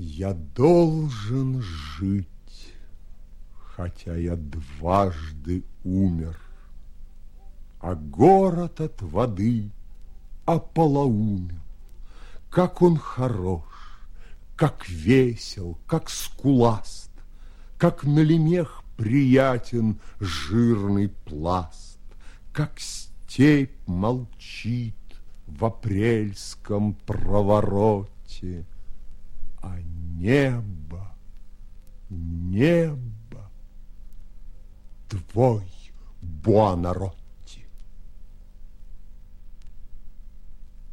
Я должен жить, хотя я дважды умер, а город от воды ополоумел. Как он хорош, как весел, как скуласт, как на лемех приятен жирный пласт, как степь молчит в апрельском провороте, а небо, небо, твой Буонарот.